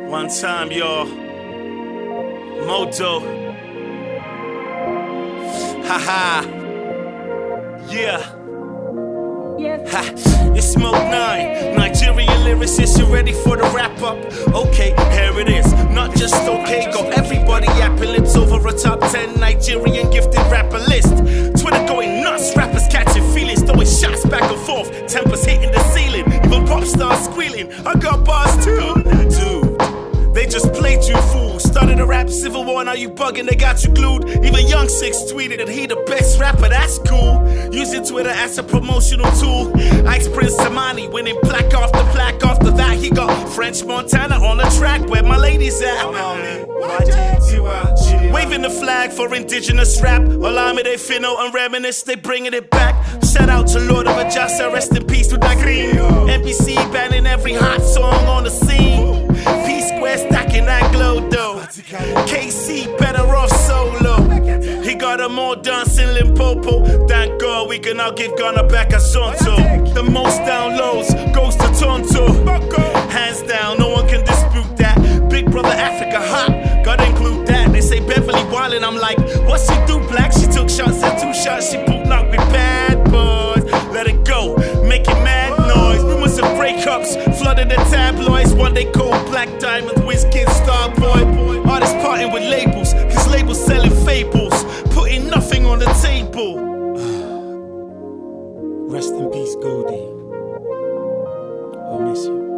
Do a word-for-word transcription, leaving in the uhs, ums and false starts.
One time, y'all. Moto. Haha. Yeah. Ha. It's Smoke nine. Nigerian lyricist, you ready for the wrap up? Okay, here it is. Not just okay, got everybody yapping lips over a top ten Nigerian gifted rapper list. Twitter going nuts, rappers catching feelings, throwing shots back and forth, tempers hitting the ceiling, even pop stars squealing. I got bars too, dude. They just played you fool. Started a rap civil war, now you bugging, they got you glued. Even Young Six tweeted that he the best rapper, that's cool. Using Twitter as a promotional tool. Ice Prince Tamani winning plaque after plaque. After that he got French Montana on the track. Where my ladies at? Waving the flag for indigenous rap. Olamide, Fino and Reminisce, they bringing it back. Shout out to Lord of Ajasa, rest in peace with that green. N B C banning every hot song on the scene. P-Square stacking that glow though. K C better off solo. He got a more dancing Limpopo. Thank God we can now give Ghana back a Sonto. The most downloads goes to Tonto. Hands down, no one can dispute that. Big Brother Africa hot, gotta include that. They say Beverly Wildin', I'm like, what she do black? She took shots at two shots, she boot knocked with bad boys. Let it go, making mad noise. Rumors of breakups flooded the tabloids. One they called Black Diamond, Wizkid, Starboy. Artists parting with labels, cause labels selling fables, putting nothing on the table. Rest in peace, Goldie. I'll miss you.